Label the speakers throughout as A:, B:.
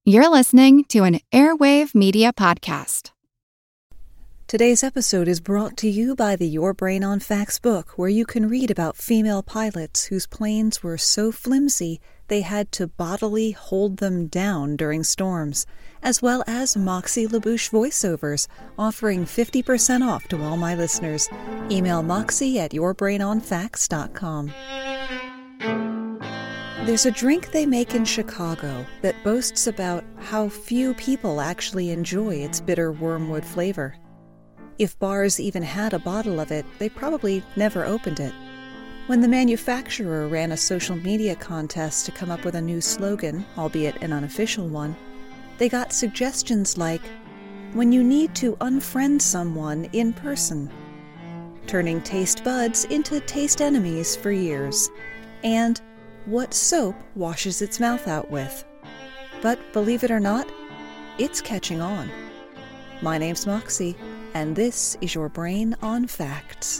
A: You're listening to an Airwave Media Podcast.
B: Today's episode is brought to you by the Your Brain on Facts book, where you can read about female pilots whose planes were so flimsy they had to bodily hold them down during storms, as well as Moxie LaBouche voiceovers, offering 50% off to all my listeners. Email Moxie at yourbrainonfacts.com. There's a drink they make in Chicago that boasts about how few people actually enjoy its bitter wormwood flavor. If bars even had a bottle of it, they probably never opened it. When the manufacturer ran a social media contest to come up with a new slogan, albeit an unofficial one, they got suggestions like, "When you need to unfriend someone in person," "Turning taste buds into taste enemies for years," and "What soap washes its mouth out with." But believe it or not, it's catching on. My name's Moxie, and this is Your Brain on Facts.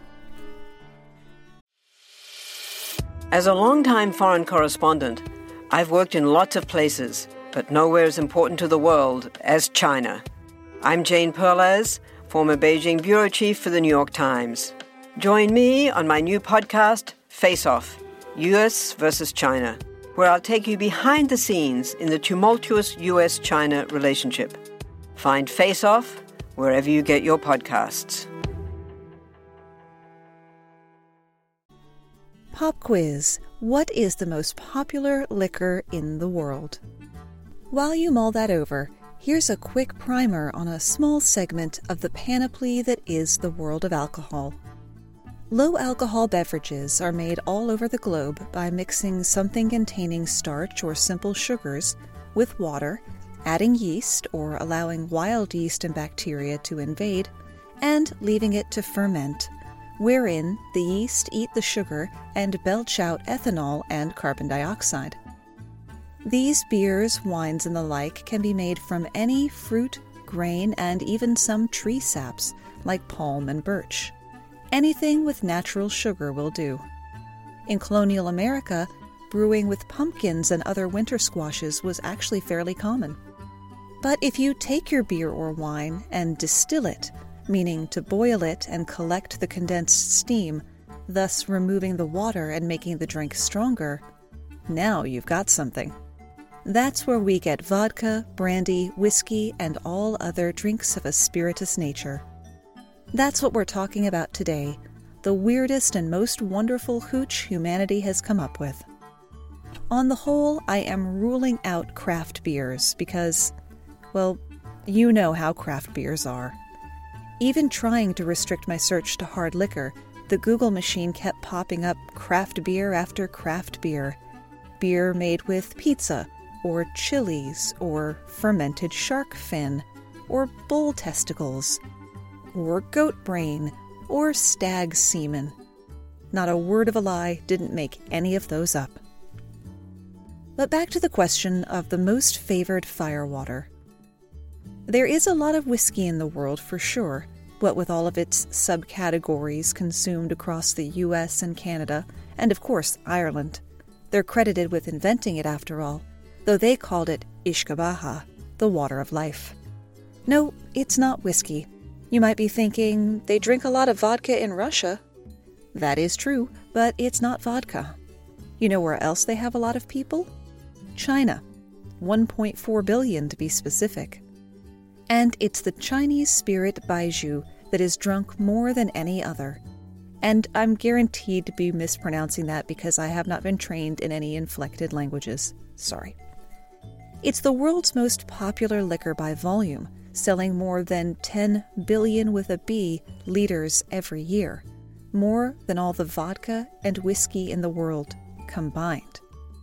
C: As a longtime foreign correspondent, I've worked in lots of places, but nowhere as important to the world as China. I'm Jane Perlez, former Beijing bureau chief for the New York Times. Join me on my new podcast, Face Off, U.S. versus China, where I'll take you behind the scenes in the tumultuous U.S.-China relationship. Find Face Off wherever you get your podcasts.
B: Pop quiz. What is the most popular liquor in the world? While you mull that over, here's a quick primer on a small segment of the panoply that is the world of alcohol. Low-alcohol beverages are made all over the globe by mixing something containing starch or simple sugars with water, adding yeast or allowing wild yeast and bacteria to invade, and leaving it to ferment, wherein the yeast eat the sugar and belch out ethanol and carbon dioxide. These beers, wines, and the like can be made from any fruit, grain, and even some tree saps like palm and birch. Anything with natural sugar will do. In colonial America, brewing with pumpkins and other winter squashes was actually fairly common. But if you take your beer or wine and distill it, meaning to boil it and collect the condensed steam, thus removing the water and making the drink stronger, now you've got something. That's where we get vodka, brandy, whiskey, and all other drinks of a spirituous nature. That's what we're talking about today, the weirdest and most wonderful hooch humanity has come up with. On the whole, I am ruling out craft beers because, well, you know how craft beers are. Even trying to restrict my search to hard liquor, the Google machine kept popping up craft beer after craft beer. Beer made with pizza, or chilies, or fermented shark fin, or bull testicles, or goat brain, or stag semen. Not a word of a lie, didn't make any of those up. But back to the question of the most favored firewater. There is a lot of whiskey in the world for sure, what with all of its subcategories consumed across the US and Canada, and of course Ireland. They're credited with inventing it after all, though they called it Ishkabaha, the water of life. No, it's not whiskey. You might be thinking, they drink a lot of vodka in Russia. That is true, but it's not vodka. You know where else they have a lot of people? China. 1.4 billion to be specific. And it's the Chinese spirit baijiu that is drunk more than any other. And I'm guaranteed to be mispronouncing that because I have not been trained in any inflected languages. Sorry. It's the world's most popular liquor by volume, selling more than 10 billion with a B liters every year, more than all the vodka and whiskey in the world combined.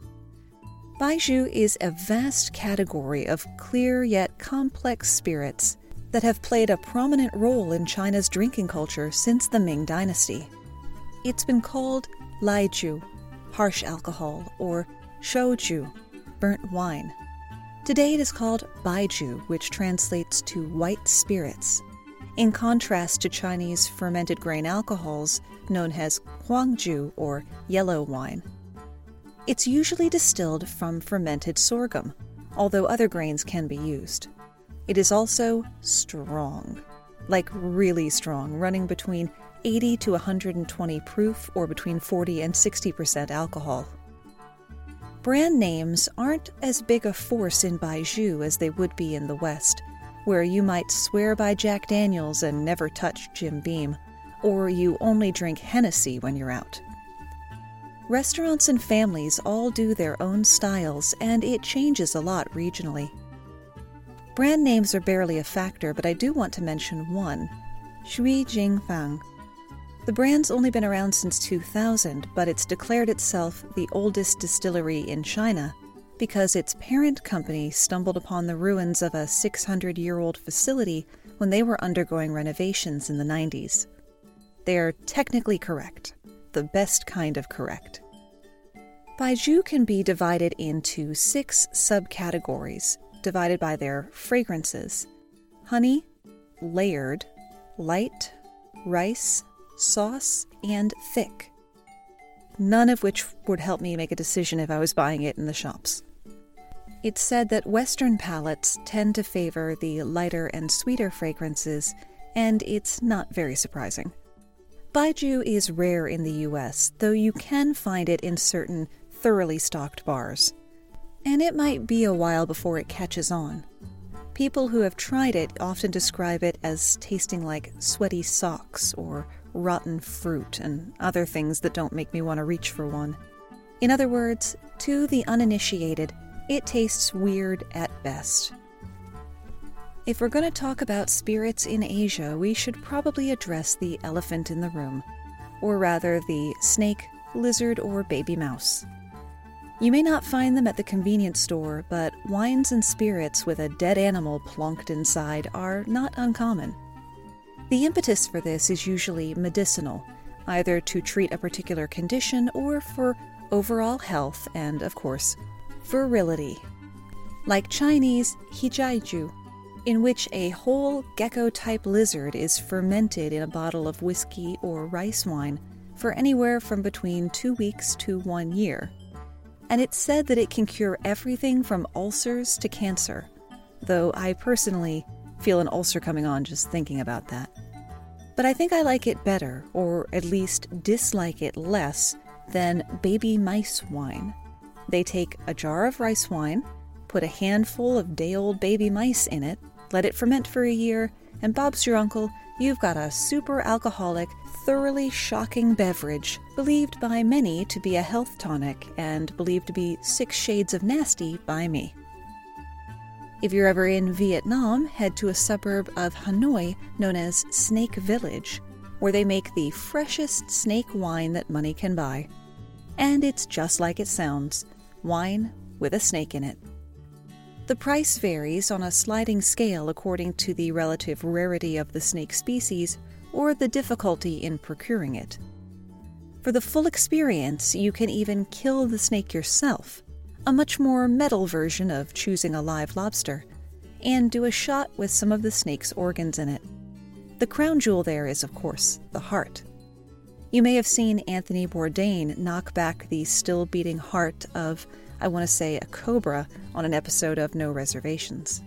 B: Baijiu is a vast category of clear yet complex spirits that have played a prominent role in China's drinking culture since the Ming Dynasty. It's been called laijiu, harsh alcohol, or shoju, burnt wine. Today it is called baijiu, which translates to white spirits, in contrast to Chinese fermented grain alcohols known as huangjiu, or yellow wine. It's usually distilled from fermented sorghum, although other grains can be used. It is also strong, like really strong, running between 80 to 120 proof or between 40 and 60% alcohol. Brand names aren't as big a force in Baijiu as they would be in the West, where you might swear by Jack Daniels and never touch Jim Beam, or you only drink Hennessy when you're out. Restaurants and families all do their own styles, and it changes a lot regionally. Brand names are barely a factor, but I do want to mention one, Shui Jingfang. The brand's only been around since 2000, but it's declared itself the oldest distillery in China because its parent company stumbled upon the ruins of a 600-year-old facility when they were undergoing renovations in the 90s. They're technically correct, the best kind of correct. Baijiu can be divided into 6 subcategories, divided by their fragrances: honey, layered, light, rice, sauce, and thick. None of which would help me make a decision if I was buying it in the shops. It's said that Western palates tend to favor the lighter and sweeter fragrances, and it's not very surprising. Baijiu is rare in the US, though you can find it in certain thoroughly stocked bars. And it might be a while before it catches on. People who have tried it often describe it as tasting like sweaty socks or rotten fruit and other things that don't make me want to reach for one. In other words, to the uninitiated, it tastes weird at best. If we're going to talk about spirits in Asia, we should probably address the elephant in the room, or rather the snake, lizard, or baby mouse. You may not find them at the convenience store, but wines and spirits with a dead animal plonked inside are not uncommon. The impetus for this is usually medicinal, either to treat a particular condition or for overall health and, of course, virility. Like Chinese hijiaiju, in which a whole gecko-type lizard is fermented in a bottle of whiskey or rice wine for anywhere from between 2 weeks to 1 year. And it's said that it can cure everything from ulcers to cancer, though I personally feel an ulcer coming on just thinking about that. But I think I like it better, or at least dislike it less, than baby mice wine. They take a jar of rice wine, put a handful of day-old baby mice in it, let it ferment for a year, and Bob's your uncle, you've got a super alcoholic, thoroughly shocking beverage, believed by many to be a health tonic and believed to be 6 shades of nasty by me. If you're ever in Vietnam, head to a suburb of Hanoi known as Snake Village, where they make the freshest snake wine that money can buy. And it's just like it sounds, wine with a snake in it. The price varies on a sliding scale according to the relative rarity of the snake species or the difficulty in procuring it. For the full experience, you can even kill the snake yourself, a much more metal version of choosing a live lobster, and do a shot with some of the snake's organs in it. The crown jewel there is, of course, the heart. You may have seen Anthony Bourdain knock back the still-beating heart of, I want to say, a cobra on an episode of No Reservations.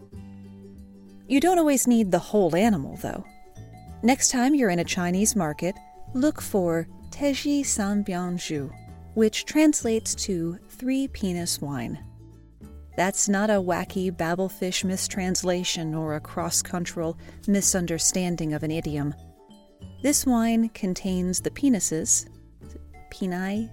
B: You don't always need the whole animal, though. Next time you're in a Chinese market, look for Teji Sanbianzhu, which translates to 3-penis wine. That's not a wacky babblefish mistranslation or a cross-cultural misunderstanding of an idiom. This wine contains the penises, peni,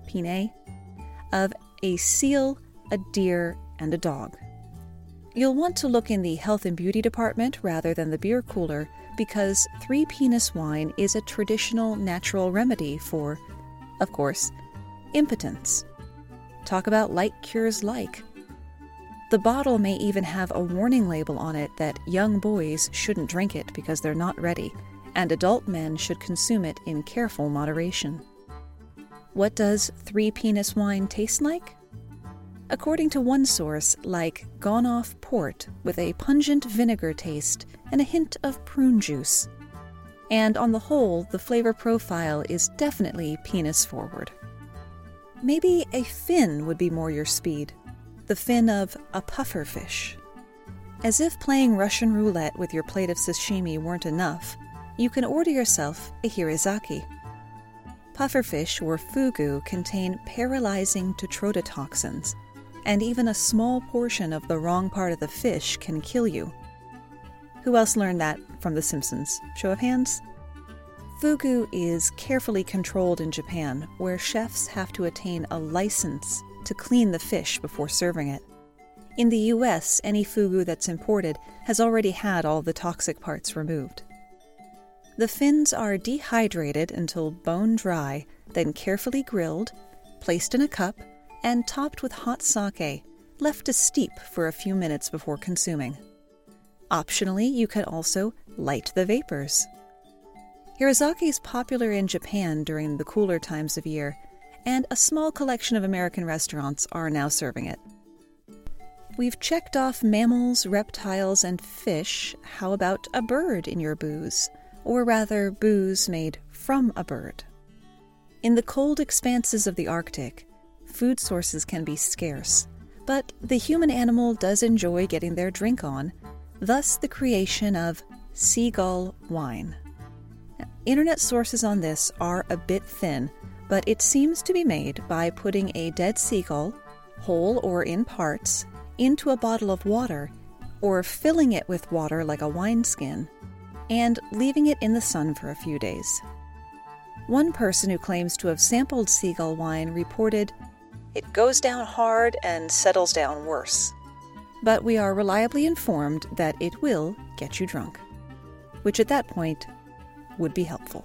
B: of a seal, a deer, and a dog. You'll want to look in the health and beauty department rather than the beer cooler because 3-penis wine is a traditional natural remedy for, of course, impotence. Talk about like cures like. The bottle may even have a warning label on it that young boys shouldn't drink it because they're not ready, and adult men should consume it in careful moderation. What does 3-penis wine taste like? According to one source, like gone-off port with a pungent vinegar taste and a hint of prune juice. And on the whole, the flavor profile is definitely penis forward. Maybe a fin would be more your speed. the fin of a pufferfish. As if playing Russian roulette with your plate of sashimi weren't enough, you can order yourself a hirazaki. Pufferfish, or fugu, contain paralyzing tetrodotoxins, and even a small portion of the wrong part of the fish can kill you. Who else learned that from The Simpsons? Show of hands? Fugu is carefully controlled in Japan, where chefs have to attain a license to clean the fish before serving it. In the US, any fugu that's imported has already had all the toxic parts removed. The fins are dehydrated until bone dry, then carefully grilled, placed in a cup, and topped with hot sake, left to steep for a few minutes before consuming. Optionally, you can also light the vapors. Hirazaki is popular in Japan during the cooler times of year, and a small collection of American restaurants are now serving it. We've checked off mammals, reptiles, and fish. How about a bird in your booze? Or rather, booze made from a bird. In the cold expanses of the Arctic, food sources can be scarce, but the human animal does enjoy getting their drink on, thus the creation of seagull wine. Now, internet sources on this are a bit thin, but it seems to be made by putting a dead seagull, whole or in parts, into a bottle of water, or filling it with water like a wineskin, and leaving it in the sun for a few days. One person who claims to have sampled seagull wine reported, "It goes down hard and settles down worse." But we are reliably informed that it will get you drunk, which at that point would be helpful.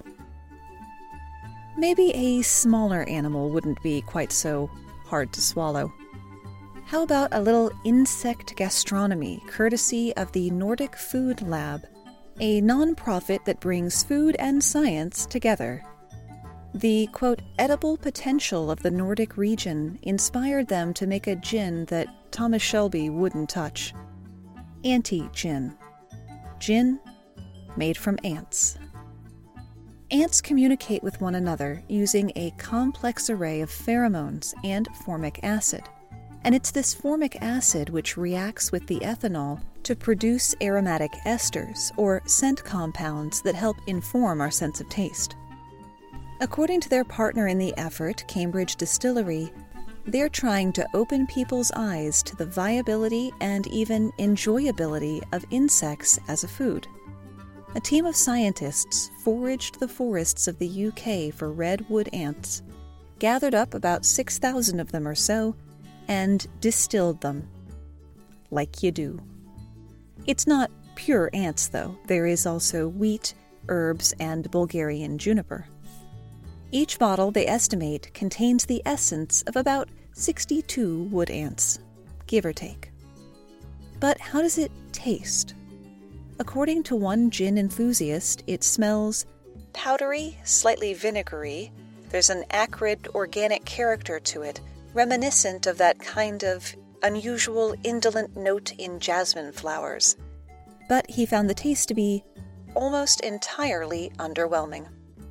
B: Maybe a smaller animal wouldn't be quite so hard to swallow. How about a little insect gastronomy, courtesy of the Nordic Food Lab, a non-profit that brings food and science together. The, quote, edible potential of the Nordic region inspired them to make a gin that Thomas Shelby wouldn't touch. Anti-gin. Gin made from ants. Ants communicate with one another using a complex array of pheromones and formic acid. And it's this formic acid which reacts with the ethanol to produce aromatic esters, or scent compounds that help inform our sense of taste. According to their partner in the effort, Cambridge Distillery, they're trying to open people's eyes to the viability and even enjoyability of insects as a food. A team of scientists foraged the forests of the UK for redwood ants, gathered up about 6,000 of them or so, and distilled them. Like you do. It's not pure ants, though. There is also wheat, herbs, and Bulgarian juniper. Each bottle, they estimate, contains the essence of about 62 wood ants, give or take. But how does it taste? According to one gin enthusiast, it smells powdery, slightly vinegary. There's an acrid, organic character to it, reminiscent of that kind of unusual, indolent note in jasmine flowers. But he found the taste to be almost entirely underwhelming.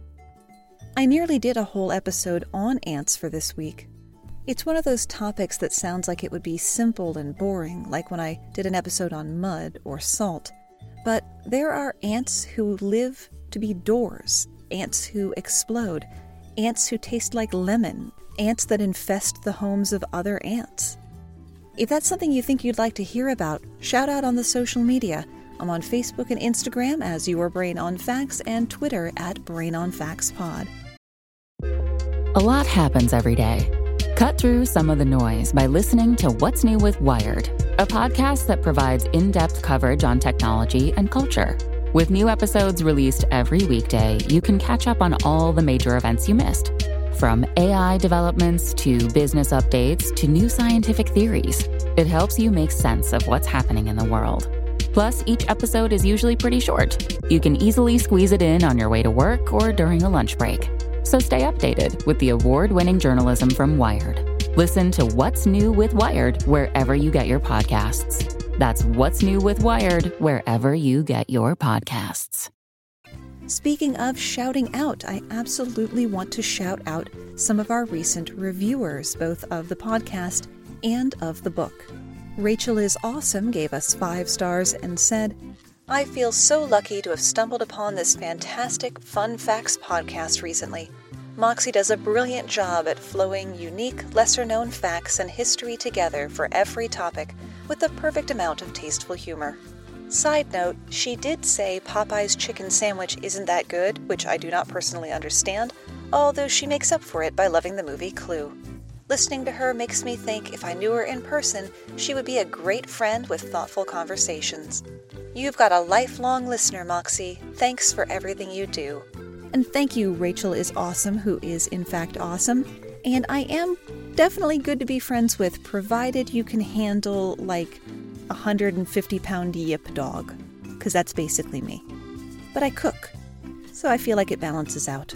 B: I nearly did a whole episode on ants for this week. It's one of those topics that sounds like it would be simple and boring, like when I did an episode on mud or salt. But there are ants who live to be doors, ants who explode, ants who taste like lemon, ants that infest the homes of other ants. If that's something you think you'd like to hear about, shout out on the social media. I'm on Facebook and Instagram as Your Brain on Facts and Twitter at BrainOnFactsPod.
D: A lot happens every day. Cut through some of the noise by listening to What's New with Wired, a podcast that provides in-depth coverage on technology and culture. With new episodes released every weekday, you can catch up on all the major events you missed. From AI developments to business updates to new scientific theories, it helps you make sense of what's happening in the world. Plus, each episode is usually pretty short. You can easily squeeze it in on your way to work or during a lunch break. So stay updated with the award-winning journalism from Wired. Listen to What's New with Wired wherever you get your podcasts. That's What's New with Wired wherever you get your podcasts.
B: Speaking of shouting out, I absolutely want to shout out some of our recent reviewers, both of the podcast and of the book. Rachel is Awesome gave us 5 stars and said, I feel so lucky to have stumbled upon this fantastic Fun Facts podcast recently. Moxie does a brilliant job at flowing unique, lesser-known facts and history together for every topic with the perfect amount of tasteful humor. Side note, she did say Popeye's chicken sandwich isn't that good, which I do not personally understand, although she makes up for it by loving the movie Clue. Listening to her makes me think if I knew her in person, she would be a great friend with thoughtful conversations. You've got a lifelong listener, Moxie. Thanks for everything you do. And thank you, Rachel is Awesome, who is in fact awesome. And I am definitely good to be friends with, provided you can handle, like, 150-pound yip dog, because that's basically me. But I cook, so I feel like it balances out.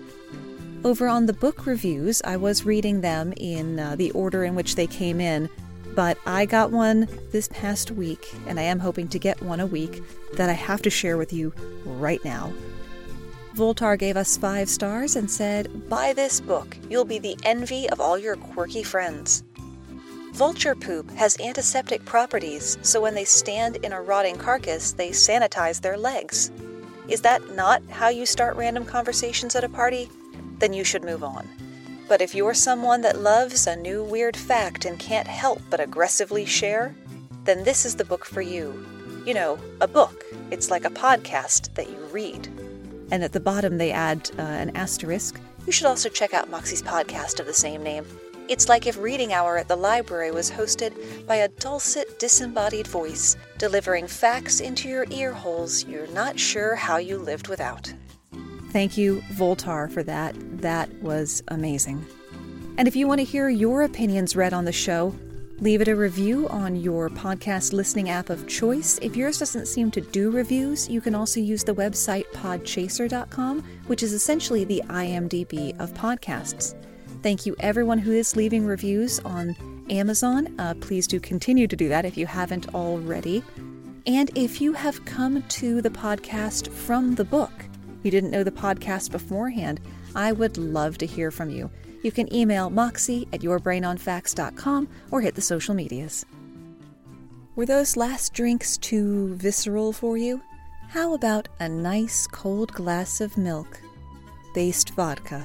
B: Over on the book reviews, I was reading them in the order in which they came in, but I got one this past week, and I am hoping to get one a week, that I have to share with you right now. Voltar gave us 5 stars and said, buy this book. You'll be the envy of all your quirky friends. Vulture poop has antiseptic properties, so when they stand in a rotting carcass, they sanitize their legs. Is that not how you start random conversations at a party? Then you should move on. But if you're someone that loves a new weird fact and can't help but aggressively share, then this is the book for you. You know, a book. It's like a podcast that you read. And at the bottom they add an asterisk. You should also check out Moxie's podcast of the same name. It's like if Reading Hour at the library was hosted by a dulcet, disembodied voice, delivering facts into your ear holes you're not sure how you lived without. Thank you, Voltar, for that. That was amazing. And if you want to hear your opinions read on the show, leave it a review on your podcast listening app of choice. If yours doesn't seem to do reviews, you can also use the website podchaser.com, which is essentially the IMDb of podcasts. Thank you everyone who is leaving reviews on Amazon. Please do continue to do that if you haven't already. And if you have come to the podcast from the book, you didn't know the podcast beforehand, I would love to hear from you. You can email moxie@yourbrainonfacts.com or hit the social medias. Were those last drinks too visceral for you? How about a nice cold glass of milk-based vodka?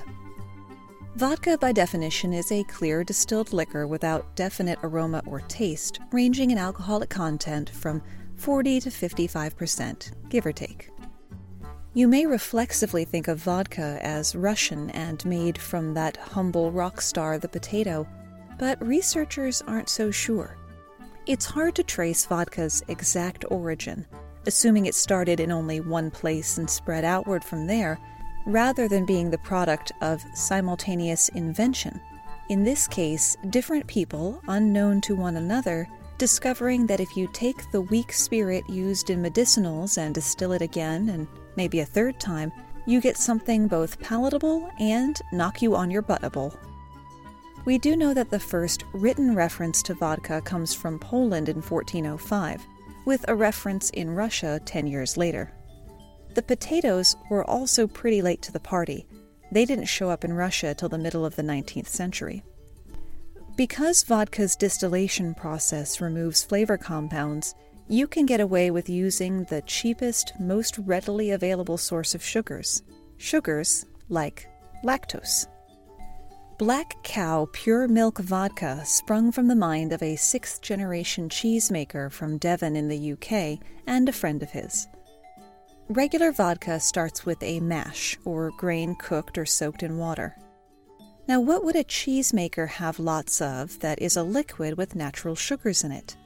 B: Vodka, by definition, is a clear distilled liquor without definite aroma or taste, ranging in alcoholic content from 40 to 55%, give or take. You may reflexively think of vodka as Russian and made from that humble rock star, the potato, but researchers aren't so sure. It's hard to trace vodka's exact origin, assuming it started in only one place and spread outward from there, rather than being the product of simultaneous invention. In this case, different people, unknown to one another, discovering that if you take the weak spirit used in medicinals and distill it again and maybe a third time, you get something both palatable and knock you on your buttable. We do know that the first written reference to vodka comes from Poland in 1405, with a reference in Russia 10 years later. The potatoes were also pretty late to the party. They didn't show up in Russia till the middle of the 19th century. Because vodka's distillation process removes flavor compounds, you can get away with using the cheapest, most readily available source of sugars. Sugars like lactose. Black Cow Pure Milk Vodka sprung from the mind of a 6th-generation cheesemaker from Devon in the UK and a friend of his. Regular vodka starts with a mash, or grain cooked or soaked in water. Now, what would a cheesemaker have lots of that is a liquid with natural sugars in it?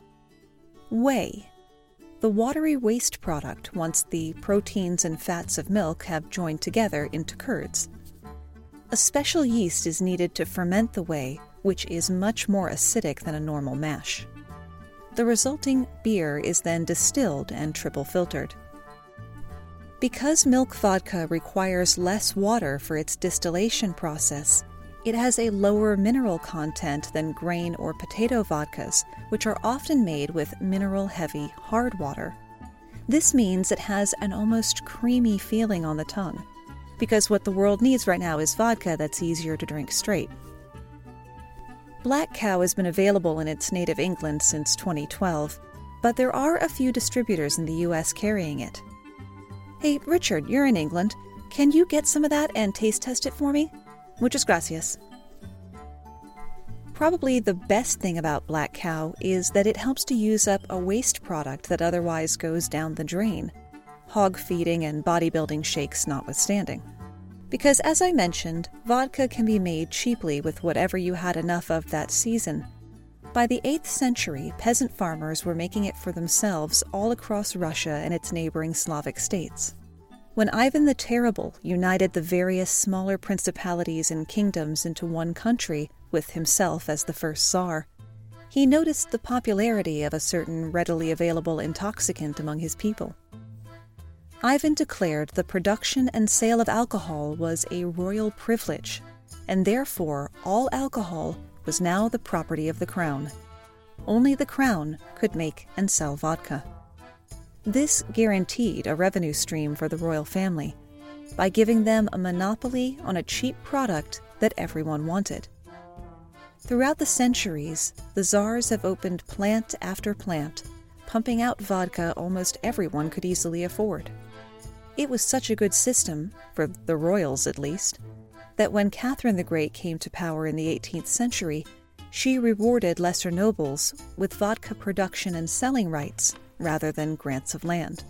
B: Whey, the watery waste product once the proteins and fats of milk have joined together into curds. A special yeast is needed to ferment the whey, which is much more acidic than a normal mash. The resulting beer is then distilled and triple filtered. Because milk vodka requires less water for its distillation process, it has a lower mineral content than grain or potato vodkas, which are often made with mineral-heavy hard water. This means it has an almost creamy feeling on the tongue, because what the world needs right now is vodka that's easier to drink straight. Black Cow has been available in its native England since 2012, but there are a few distributors in the US carrying it. Hey, Richard, you're in England. Can you get some of that and taste test it for me? Muchas gracias. Probably the best thing about Black Cow is that it helps to use up a waste product that otherwise goes down the drain, hog feeding and bodybuilding shakes notwithstanding. Because as I mentioned, vodka can be made cheaply with whatever you had enough of that season. By the 8th century, peasant farmers were making it for themselves all across Russia and its neighboring Slavic states. When Ivan the Terrible united the various smaller principalities and kingdoms into one country, with himself as the first Tsar, he noticed the popularity of a certain readily available intoxicant among his people. Ivan declared the production and sale of alcohol was a royal privilege, and therefore all alcohol was now the property of the crown. Only the crown could make and sell vodka. This guaranteed a revenue stream for the royal family by giving them a monopoly on a cheap product that everyone wanted. Throughout the centuries, the czars have opened plant after plant, pumping out vodka almost everyone could easily afford. It was such a good system, for the royals at least, that when Catherine the Great came to power in the 18th century, she rewarded lesser nobles with vodka production and selling rights rather than grants of land.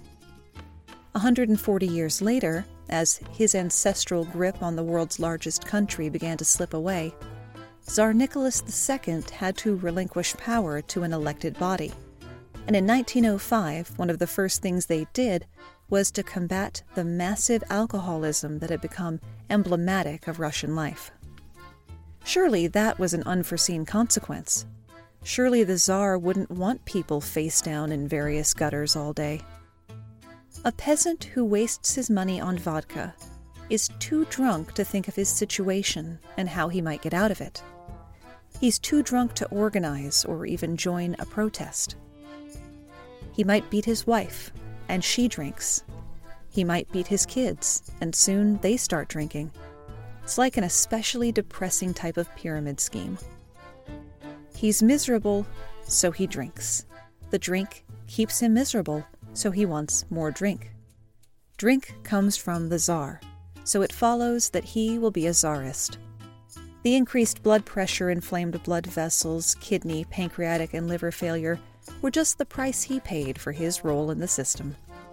B: 140 years later, as his ancestral grip on the world's largest country began to slip away, Tsar Nicholas II had to relinquish power to an elected body. And in 1905, one of the first things they did was to combat the massive alcoholism that had become emblematic of Russian life. Surely that was an unforeseen consequence. Surely the Tsar wouldn't want people face down in various gutters all day. A peasant who wastes his money on vodka is too drunk to think of his situation and how he might get out of it. He's too drunk to organize or even join a protest. He might beat his wife, and she drinks. He might beat his kids, and soon they start drinking. It's like an especially depressing type of pyramid scheme. He's miserable, so he drinks. The drink keeps him miserable, so he wants more drink. Drink comes from the Tsar, so it follows that he will be a czarist. The increased blood pressure, inflamed blood vessels, kidney, pancreatic, and liver failure were just the price he paid for his role in the system.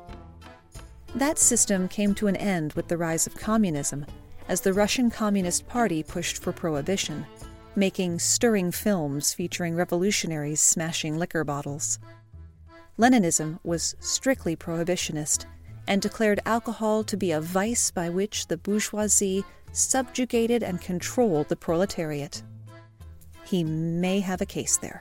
B: That system came to an end with the rise of communism, as the Russian Communist Party pushed for prohibition, making stirring films featuring revolutionaries smashing liquor bottles. Leninism was strictly prohibitionist and declared alcohol to be a vice by which the bourgeoisie subjugated and controlled the proletariat. He may have a case there.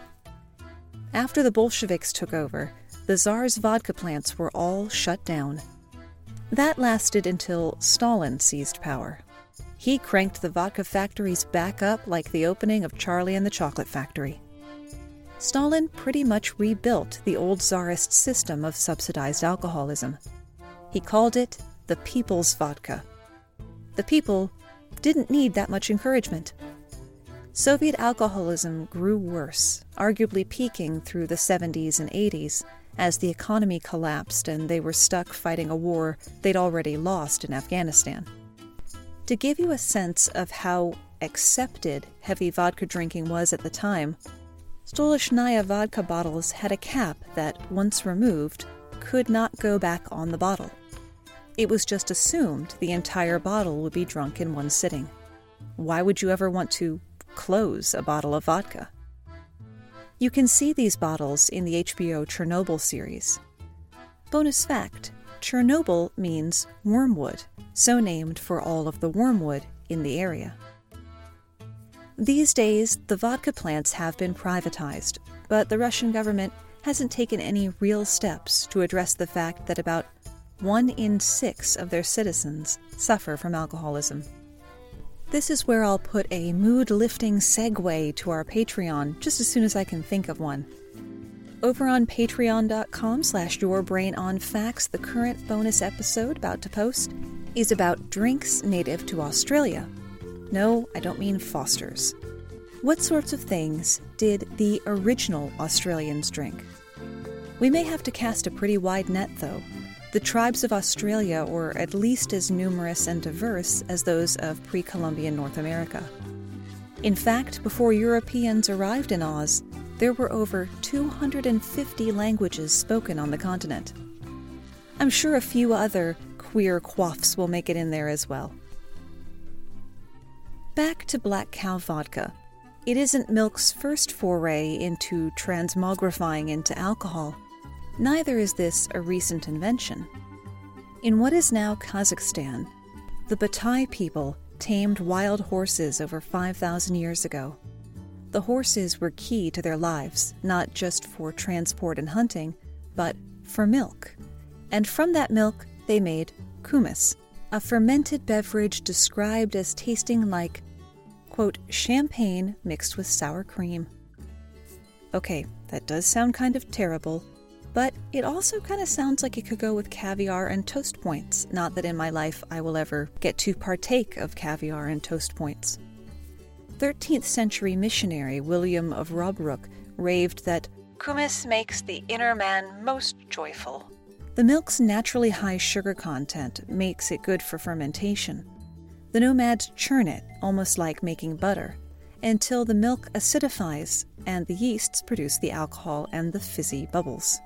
B: After the Bolsheviks took over, the Tsar's vodka plants were all shut down. That lasted until Stalin seized power. He cranked the vodka factories back up like the opening of Charlie and the Chocolate Factory. Stalin pretty much rebuilt the old Tsarist system of subsidized alcoholism. He called it the people's vodka. The people didn't need that much encouragement. Soviet alcoholism grew worse, arguably peaking through the 70s and 80s as the economy collapsed and they were stuck fighting a war they'd already lost in Afghanistan. To give you a sense of how accepted heavy vodka drinking was at the time, Stolichnaya vodka bottles had a cap that, once removed, could not go back on the bottle. It was just assumed the entire bottle would be drunk in one sitting. Why would you ever want to close a bottle of vodka? You can see these bottles in the HBO Chernobyl series. Bonus fact, Chernobyl means wormwood, so named for all of the wormwood in the area. These days, the vodka plants have been privatized, but the Russian government hasn't taken any real steps to address the fact that about 1 in 6 of their citizens suffer from alcoholism. This is where I'll put a mood-lifting segue to our Patreon just as soon as I can think of one. Over on patreon.com/yourbrainonfacts, the current bonus episode about to post is about drinks native to Australia. No, I don't mean Foster's. What sorts of things did the original Australians drink? We may have to cast a pretty wide net, though. The tribes of Australia were at least as numerous and diverse as those of pre-Columbian North America. In fact, before Europeans arrived in Oz, there were over 250 languages spoken on the continent. I'm sure a few other queer quaffs will make it in there as well. Back to black cow vodka. It isn't milk's first foray into transmogrifying into alcohol. Neither is this a recent invention. In what is now Kazakhstan, the Batai people tamed wild horses over 5,000 years ago. The horses were key to their lives, not just for transport and hunting, but for milk. And from that milk, they made kumis, a fermented beverage described as tasting like, quote, champagne mixed with sour cream. Okay, that does sound kind of terrible, but it also kind of sounds like it could go with caviar and toast points. Not that in my life I will ever get to partake of caviar and toast points. 13th century missionary William of Robrook raved that kumis makes the inner man most joyful. The milk's naturally high sugar content makes it good for fermentation. The nomads churn it, almost like making butter, until the milk acidifies and the yeasts produce the alcohol and the fizzy bubbles.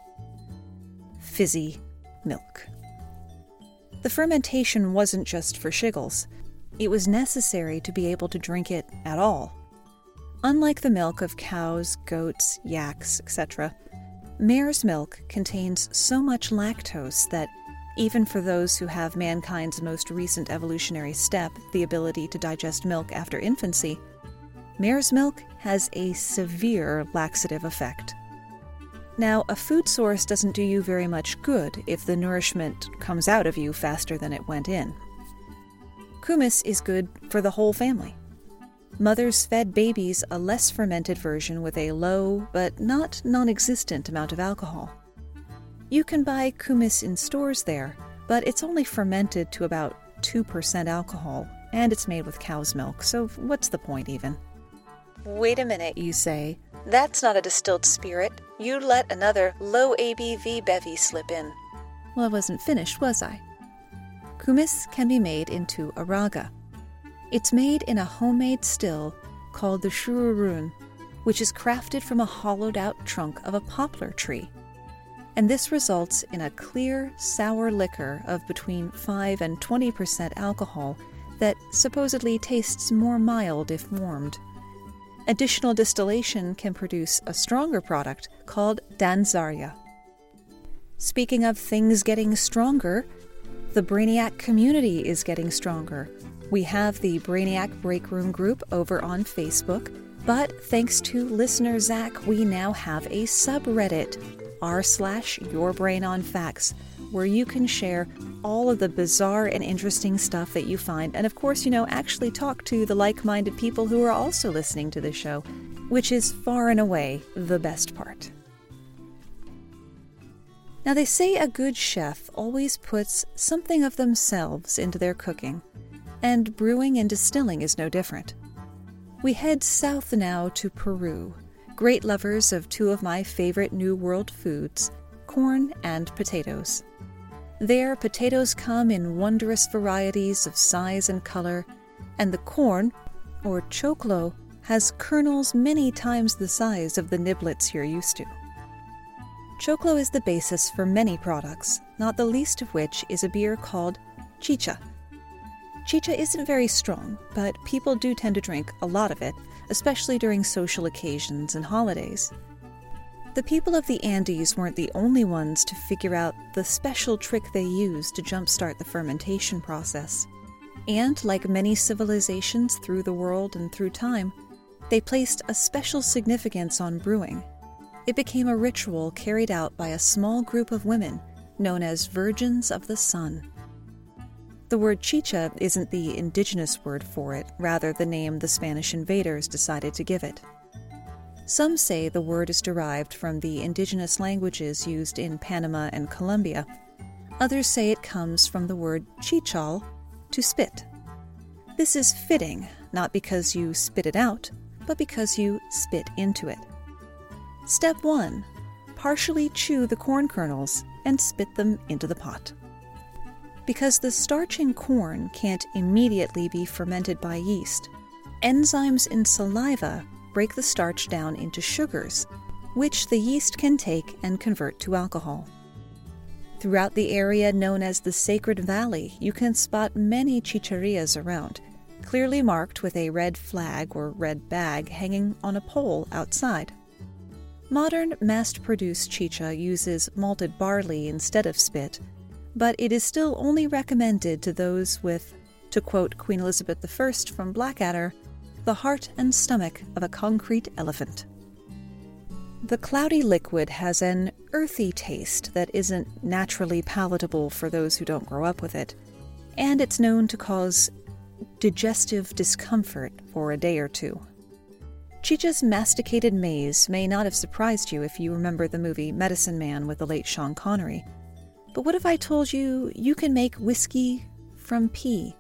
B: Fizzy milk. The fermentation wasn't just for shiggles. It was necessary to be able to drink it at all. Unlike the milk of cows, goats, yaks, etc., mare's milk contains so much lactose that, even for those who have mankind's most recent evolutionary step, the ability to digest milk after infancy, mare's milk has a severe laxative effect. Now, a food source doesn't do you very much good if the nourishment comes out of you faster than it went in. Kumis is good for the whole family. Mothers fed babies a less fermented version with a low, but not non-existent amount of alcohol. You can buy kumis in stores there, but it's only fermented to about 2% alcohol, and it's made with cow's milk, so what's the point even? Wait a minute, you say. That's not a distilled spirit. You let another low ABV bevy slip in. Well, I wasn't finished, was I? Kumis can be made into araga. It's made in a homemade still called the shururun, which is crafted from a hollowed-out trunk of a poplar tree. And this results in a clear, sour liquor of between 5 and 20% alcohol that supposedly tastes more mild if warmed. Additional distillation can produce a stronger product called Danzarya. Speaking of things getting stronger, the Brainiac community is getting stronger. We have the Brainiac Break Room group over on Facebook, but thanks to listener Zach, we now have a subreddit, r/YourBrainOnFacts, where you can share all of the bizarre and interesting stuff that you find, and of course, actually talk to the like-minded people who are also listening to the show, which is far and away the best part. Now, they say a good chef always puts something of themselves into their cooking, and brewing and distilling is no different. We head south now to Peru, great lovers of two of my favorite New World foods, corn and potatoes. There, potatoes come in wondrous varieties of size and color, and the corn, or choclo, has kernels many times the size of the niblets you're used to. Choclo is the basis for many products, not the least of which is a beer called chicha. Chicha isn't very strong, but people do tend to drink a lot of it, especially during social occasions and holidays. The people of the Andes weren't the only ones to figure out the special trick they used to jumpstart the fermentation process. And like many civilizations through the world and through time, they placed a special significance on brewing. It became a ritual carried out by a small group of women known as Virgins of the Sun. The word chicha isn't the indigenous word for it, rather the name the Spanish invaders decided to give it. Some say the word is derived from the indigenous languages used in Panama and Colombia. Others say it comes from the word chichal, to spit. This is fitting, not because you spit it out, but because you spit into it. Step 1. Partially chew the corn kernels and spit them into the pot. Because the starch in corn can't immediately be fermented by yeast, enzymes in saliva break the starch down into sugars, which the yeast can take and convert to alcohol. Throughout the area known as the Sacred Valley, you can spot many chicharias around, clearly marked with a red flag or red bag hanging on a pole outside. Modern mass-produced chicha uses malted barley instead of spit, but it is still only recommended to those with, to quote Queen Elizabeth I from Blackadder, the heart and stomach of a concrete elephant. The cloudy liquid has an earthy taste that isn't naturally palatable for those who don't grow up with it, and it's known to cause digestive discomfort for a day or two. Chicha's masticated maize may not have surprised you if you remember the movie Medicine Man with the late Sean Connery. But what if I told you you can make whiskey from pea?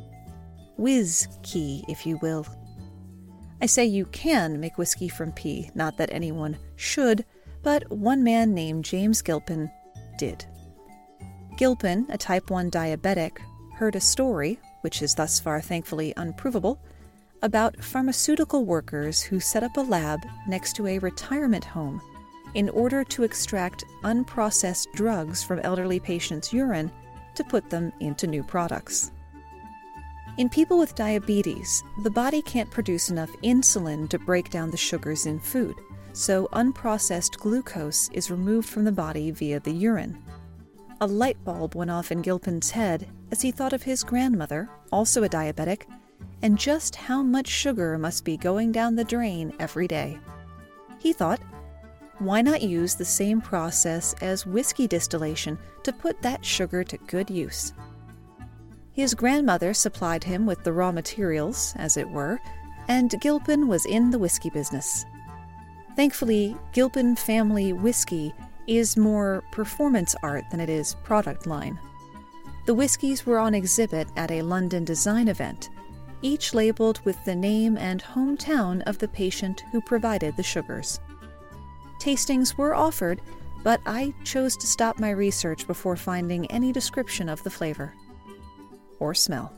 B: Whiz-key, if you will. I say you can make whiskey from pea, not that anyone should, but one man named James Gilpin did. Gilpin, a type 1 diabetic, heard a story, which is thus far thankfully unprovable, about pharmaceutical workers who set up a lab next to a retirement home in order to extract unprocessed drugs from elderly patients' urine to put them into new products. In people with diabetes, the body can't produce enough insulin to break down the sugars in food, so unprocessed glucose is removed from the body via the urine. A light bulb went off in Gilpin's head as he thought of his grandmother, also a diabetic, and just how much sugar must be going down the drain every day. He thought, why not use the same process as whiskey distillation to put that sugar to good use? His grandmother supplied him with the raw materials, as it were, and Gilpin was in the whiskey business. Thankfully, Gilpin family whiskey is more performance art than it is product line. The whiskeys were on exhibit at a London design event, each labeled with the name and hometown of the patient who provided the sugars. Tastings were offered, but I chose to stop my research before finding any description of the flavor or smell.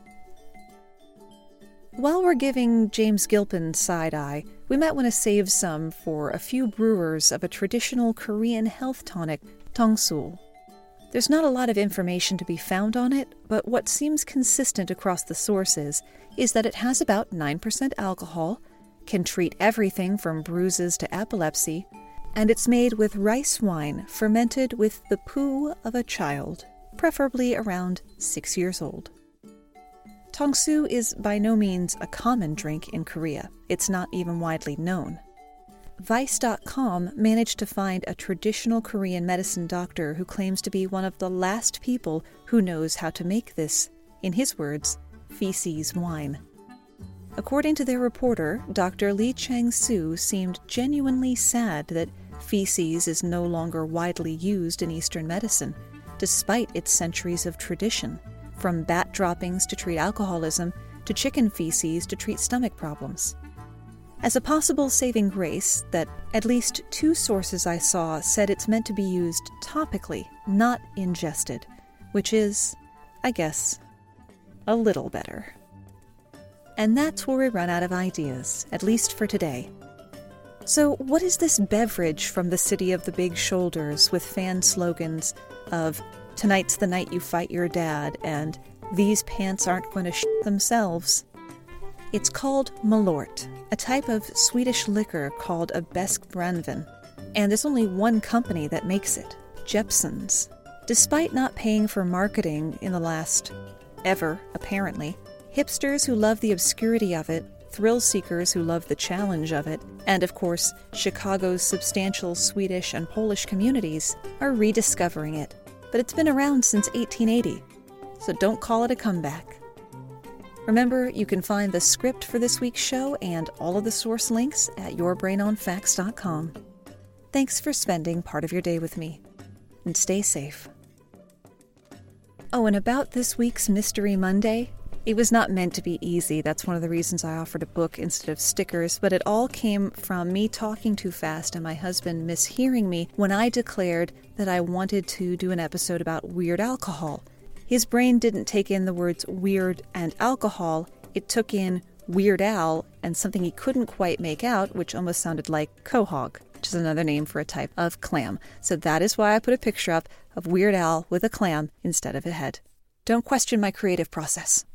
B: While we're giving James Gilpin side-eye, we might want to save some for a few brewers of a traditional Korean health tonic, Tongsul. There's not a lot of information to be found on it, but what seems consistent across the sources is that it has about 9% alcohol, can treat everything from bruises to epilepsy, and it's made with rice wine fermented with the poo of a child, preferably around 6 years old. Tongsu is by no means a common drink in Korea. It's not even widely known. Vice.com managed to find a traditional Korean medicine doctor who claims to be one of the last people who knows how to make this, in his words, feces wine. According to their reporter, Dr. Lee Chang-soo seemed genuinely sad that feces is no longer widely used in Eastern medicine, despite its centuries of tradition, from bat droppings to treat alcoholism to chicken feces to treat stomach problems. As a possible saving grace, that at least 2 sources I saw said it's meant to be used topically, not ingested, which is, I guess, a little better. And that's where we run out of ideas, at least for today. So what is this beverage from the city of the big shoulders with fan slogans of "Tonight's the night you fight your dad" and "These pants aren't going to shit themselves"? It's called Malort, a type of Swedish liquor called a Besk Brandvin, and there's only one company that makes it, Jeppson's. Despite not paying for marketing in the last ever, apparently, hipsters who love the obscurity of it, thrill seekers who love the challenge of it, and of course, Chicago's substantial Swedish and Polish communities are rediscovering it. But it's been around since 1880, so don't call it a comeback. Remember, you can find the script for this week's show and all of the source links at yourbrainonfacts.com. Thanks for spending part of your day with me, and stay safe. Oh, and about this week's Mystery Monday, It was not meant to be easy. That's one of the reasons I offered a book instead of stickers, but it all came from me talking too fast and my husband mishearing me when I declared that I wanted to do an episode about weird alcohol. His brain didn't take in the words weird and alcohol. It took in Weird Al and something he couldn't quite make out, which almost sounded like quahog, which is another name for a type of clam. So that is why I put a picture up of Weird Al with a clam instead of a head. Don't question my creative process.